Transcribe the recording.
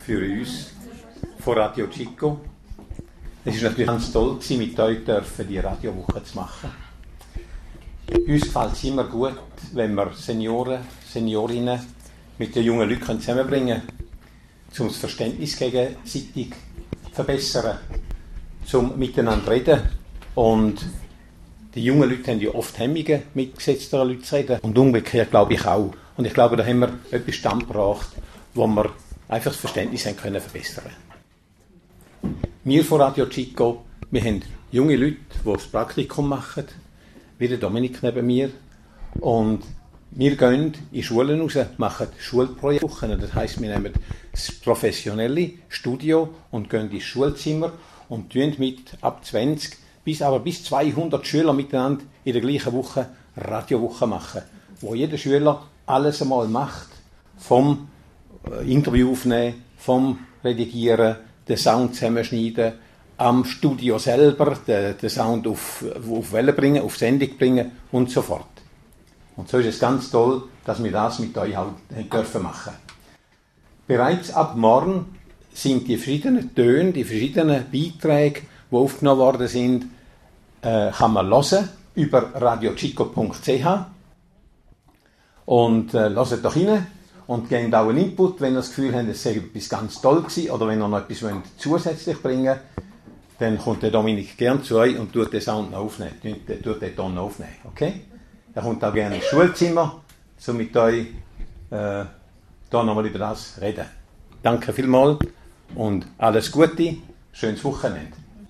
für uns von Radio Chico. Es war natürlich ganz toll, mit euch die Radiowoche zu machen. Uns gefällt es immer gut, wenn wir Senioren, Seniorinnen mit den jungen Leuten zusammenbringen können, um das Verständnis gegenseitig zu verbessern, um miteinander zu reden. Und die jungen Leute haben ja oft Hemmungen, mit gesetzteren Leuten zu reden. Und umgekehrt glaube ich auch. Und ich glaube, da haben wir etwas standgebracht, wo wir einfach das Verständnis haben können verbessern. Wir von Radio Chico, wir haben junge Leute, die das Praktikum machen, wie der Dominik neben mir. Und wir gehen in Schulen raus, machen Schulprojekte. Das heisst, wir nehmen das professionelle Studio und gehen ins Schulzimmer und tun mit ab 20 bis 200 Schüler miteinander in der gleichen Woche Radiowoche machen, wo jeder Schüler alles einmal macht, vom Interview aufnehmen, vom Redigieren, den Sound zusammenschneiden, am Studio selber den Sound auf Welle bringen, auf Sendung bringen und so fort. Und so ist es ganz toll, dass wir das mit euch auch dürfen machen. Bereits ab morgen sind die verschiedenen Töne, die verschiedenen Beiträge, die aufgenommen worden sind, kann man hören über radiochico.ch und hört doch rein und gebt auch einen Input, wenn ihr das Gefühl habt, es sei etwas ganz toll gewesen oder wenn ihr noch etwas zusätzlich bringen wollt, dann kommt der Dominik gern zu euch und tut den Sound noch aufnehmen, tut den Ton aufnehmen, okay? Er kommt auch gerne ins Schulzimmer, um mit euch da nochmal über das reden. Danke vielmals und alles Gute, schönes Wochenende.